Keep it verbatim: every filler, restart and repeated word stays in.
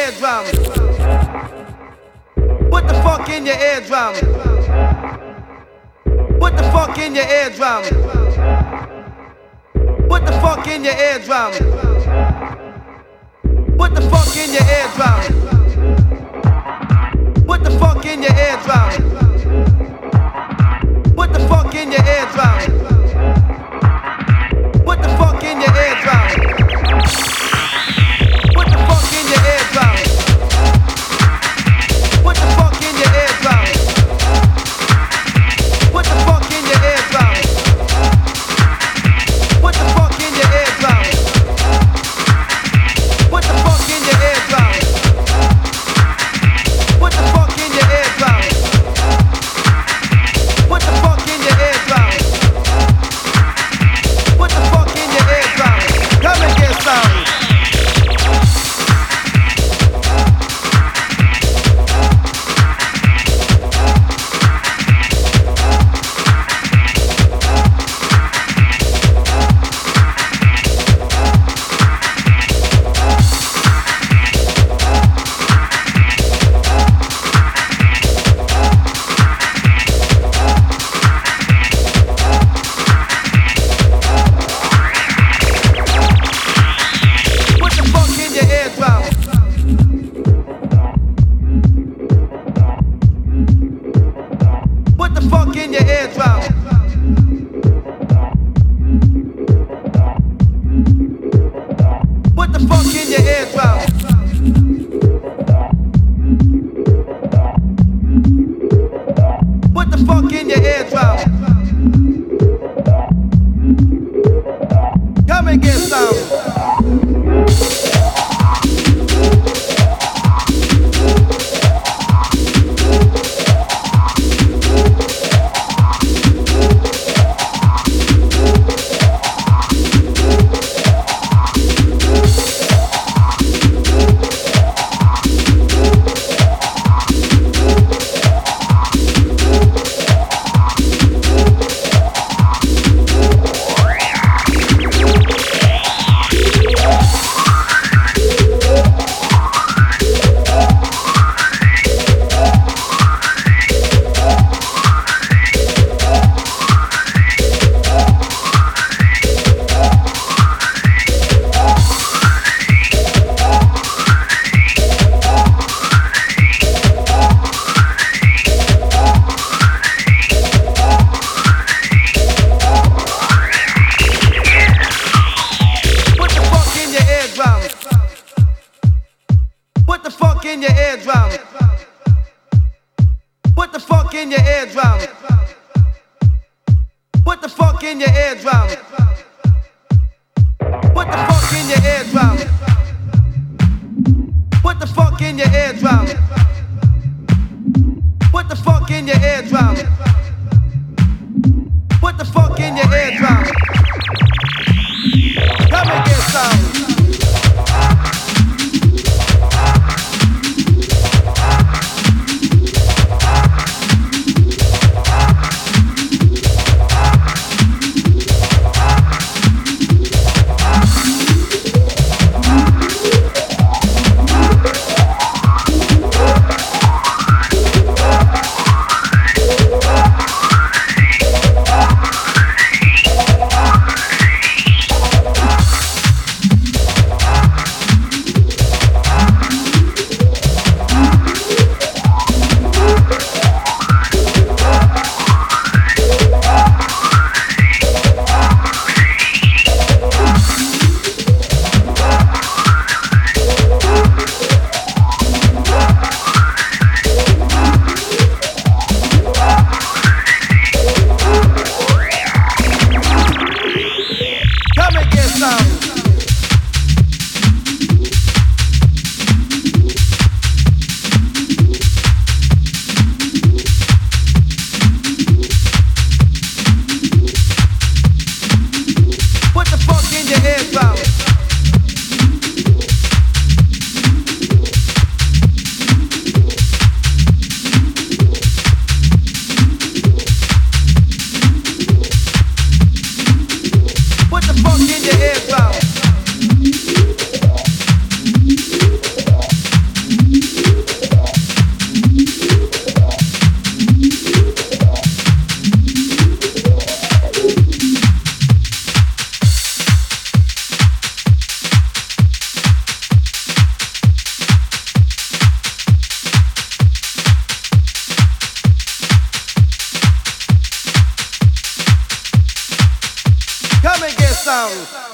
eardrum? What the fuck in your eardrum? What the fuck in your eardrum? What the fuck in your eardrum? What the fuck in your eardrum? What the fuck in your eardrum? What the fuck in your eardrum? What the fuck in your eardrum? What the fuck in your eardrum? What the fuck in your eardrum? What the fuck in your eardrum? What the fuck in your eardrum? What the fuck in your eardrum? What the fuck in your eardrum? What the fuck in your eardrum? What the fuck in your eardrum? Come and get some. some.